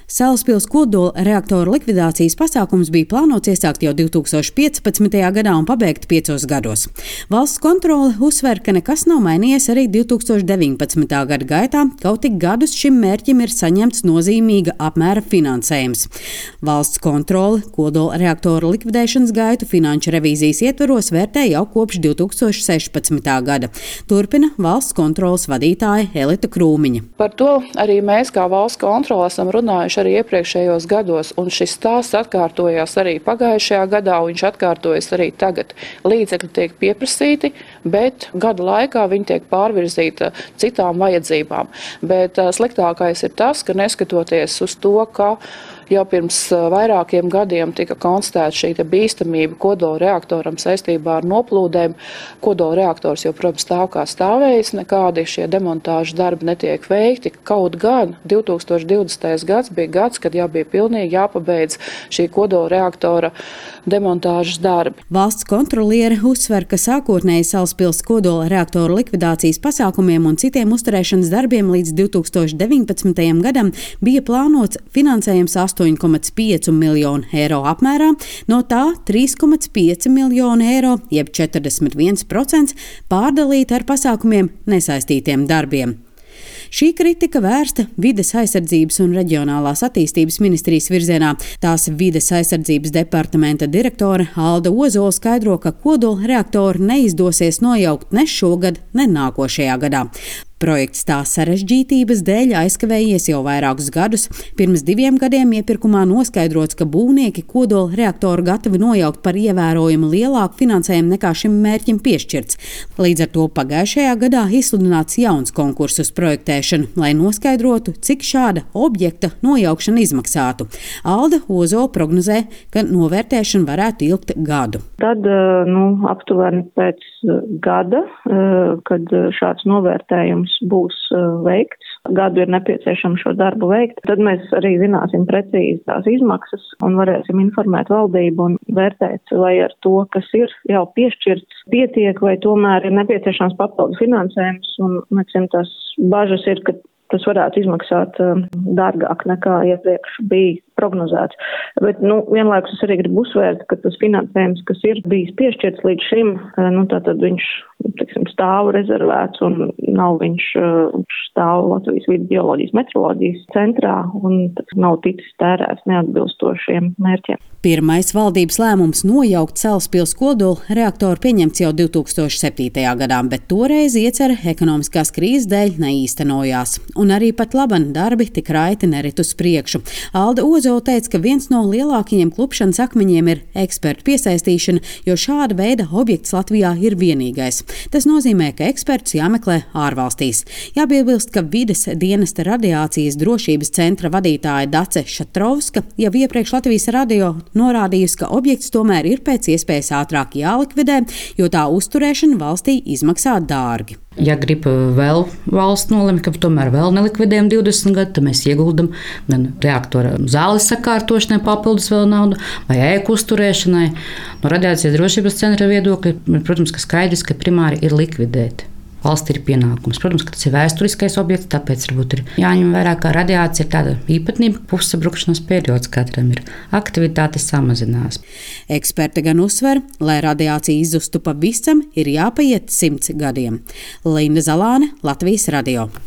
Salaspils kodola reaktoru likvidācijas pasākums bija plānots iesākt jau 2015. gadā un pabeigt 5 gados. Valsts kontrole uzsver, ka nekas nav mainījies arī 2019. gada gaitā, kaut tik gadus šim mērķim ir saņemts nozīmīga apmēra finansējums. Valsts kontrole kodola reaktoru likvidēšanas gaitu finanšu revīzijas ietvaros vērtē jau kopš 2016. gada. Turpina valsts kontroles vadītāja Elita Krūmiņa. Par to arī mēs kā valsts kontrole esam runājuši arī iepriekšējos gados, un šis stāsts atkārtojās arī pagājušajā gadā, un viņš atkārtojas arī tagad. Līdzekļi tiek pieprasīti, bet gada laikā viņi tiek pārvirzīti citām vajadzībām. Bet sliktākais ir tas, ka neskatoties uz to, ka jau pirms vairākiem gadiem tika konstatēta šī bīstamība kodola reaktoram saistībā ar noplūdēm. Kodola reaktors joprojām stāv kā stāvējis, nekādi šie demontāžas darbi netiek veikti. Kaut gan 2020. gads bija gads, kad jau bija pilnīgi jāpabeidz šī kodola reaktora demontāžas darbi. Valsts kontroliere uzsver, ka sākotnēji Salaspils kodola reaktoru likvidācijas pasākumiem un citiem uzturēšanas darbiem līdz 2019. gadam bija plānots finansējums 8,5 miljonu eiro apmērā, no tā 3,5 miljonu eiro, jeb 41%, pārdalīt ar pasākumiem nesaistītiem darbiem. Šī kritika vērsta Vides aizsardzības un reģionālās attīstības ministrijas virzienā. Tās Vides aizsardzības departamenta direktore Alda Ozola skaidro, ka kodola reaktoru neizdosies nojaukt ne šogad, ne nākošajā gadā. Projekts tā sarežģītības dēļ aizkavējies jau vairākus gadus. Pirms 2 gadiem iepirkumā noskaidrots, ka būvnieki kodola reaktoru gatavi nojaukt par ievērojami lielāku finansējumu nekā šim mērķim piešķirts. Līdz ar to pagājušajā gadā izsludināts jauns konkurss uz projektēšanu, lai noskaidrotu, cik šāda objekta nojaukšana izmaksātu. Alda Ozola prognozē, ka novērtēšana varētu ilgt gadu. Tad aptuveni pēc gada, kad šāds novērtējums būs veikts, gadu ir nepieciešams šo darbu veikt, tad mēs arī zināsim precīzi tās izmaksas un varēsim informēt valdību un vērtēt, vai ar to, kas ir jau piešķirts, pietiek, vai tomēr ir nepieciešams papildus finansējums, un tās bažas ir, ka tas varētu izmaksāt dārgāk nekā iepriekš bija prognozēts. Bet vienlaikus es arī gribu uzsvērt, ka tas finansējums, kas ir bijis piešķirts līdz šim, tātad viņš stāv rezervēts un nav viņš stāv Latvijas vides geoloģijas meteoroloģijas centrā un tas nav ticis tērēts neatbilstošiem mērķiem. Pirmais valdības lēmums nojaukt Salaspils kodola reaktoru pieņemts jau 2007. gadā, bet toreiz iecer ekonomiskās krīzes dēļ neīstenojās. Un arī pat laban darbi tik raiti nerit uz priekšu. Alda Ozola teica, ka viens no lielākajiem klupšanas akmeņiem ir ekspertu piesaistīšana, jo šāda veida objekts Latvijā ir vienīgais. Tas nozīmē, ka ekspertus jāmeklē ārvalstīs. Jāpiebilst, ka Vides dienesta radiācijas drošības centra vadītāja Dace Šatrovska jau iepriekš Latvijas radio norādījusi, ka objekts tomēr ir pēc iespējas ātrāk jālikvidē, jo tā uzturēšana valstī izmaksā dārgi. Ja grib vēl valsts nolemt, ka tomēr vēl nelikvidējam 20 gadu, tad mēs ieguldam gan reaktora zāles sakārtošanai papildus vēl naudu vai ēku uzturēšanai. No radiācijas drošības centra viedokļa, protams, ka skaidrs, ka primāri ir likvidēt. Valsts ir pienākums. Protams, ka tas ir vēsturiskais objekts, tāpēc varbūt ir jāņem vērā, ka radiācija ir tāda īpatnība, ka pussabrukšanas periods katram ir. Aktivitāte samazinās. Eksperti gan uzsver, lai radiācija izzustu pavisam, ir jāpaiet 100 gadiem. Linda Zalāne, Latvijas radio.